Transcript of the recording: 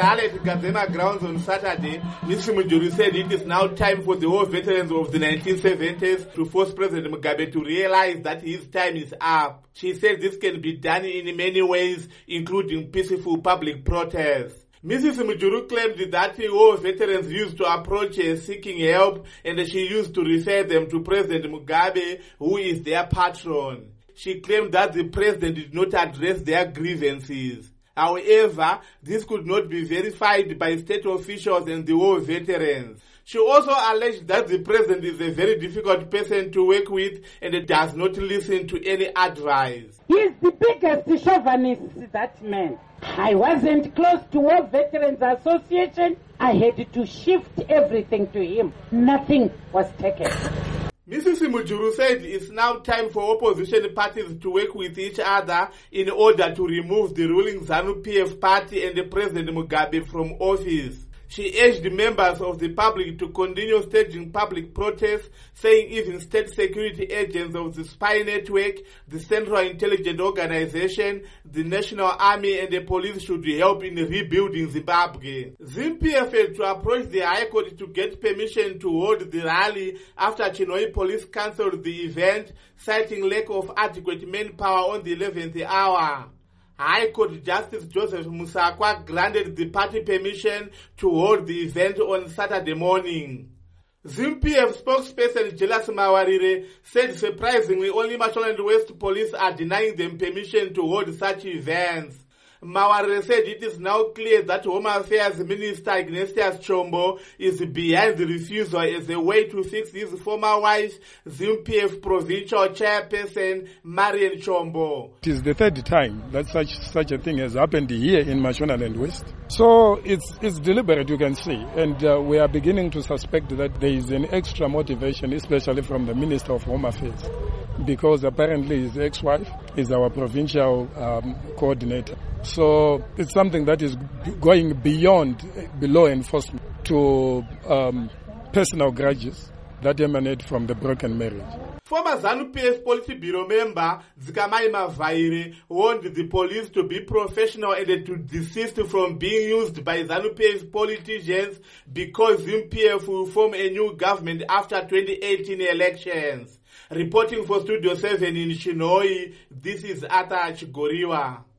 rally at Gazema grounds on Saturday, Mrs. Mujuru said it is now time for the war veterans of the 1970s to force President Mugabe to realize that his time is up. She said this can be done in many ways, including peaceful public protests. Mrs. Mujuru claimed that war veterans used to approach her seeking help, and she used to refer them to President Mugabe, who is their patron. She claimed that the president did not address their grievances. However, this could not be verified by state officials and the war veterans. She also alleged that the president is a very difficult person to work with and does not listen to any advice. He is the biggest chauvinist, that man. I wasn't close to War Veterans Association. I had to shift everything to him. Nothing was taken. Mrs. Mujuru said it's now time for opposition parties to work with each other in order to remove the ruling ZANU-PF party and President Mugabe from office. She urged members of the public to continue staging public protests, saying even state security agents of the spy network, the Central Intelligence Organization, the National Army and the police should help in rebuilding Zimbabwe. ZIM-PF had to approach the High Court to get permission to hold the rally after Chinhoyi police cancelled the event, citing lack of adequate manpower on the 11th hour. High Court Justice Joseph Musakwa granted the party permission to hold the event on Saturday morning. ZIM-PF spokesperson Jelas Mawarire said surprisingly only Mashonaland West police are denying them permission to hold such events. Mawarire said it is now clear that Home Affairs Minister Ignatius Chombo is behind the refusal as a way to fix his former wife, ZIM-PF provincial chairperson Marian Chombo. It is the third time that such a thing has happened here in Mashonaland West. So it's deliberate, you can see, and we are beginning to suspect that there is an extra motivation, especially from the Minister of Home Affairs, because apparently his ex-wife is our provincial coordinator. So it's something that is going beyond law enforcement to personal grudges that emanate from the broken marriage. Former ZANU-PF Politburo member Zikamai Mavaire warned the police to be professional and to desist from being used by ZANU-PF politicians because ZIM-PF will form a new government after 2018 elections. Reporting for Studio 7 in Chinhoyi, this is Ata Chigoriwa.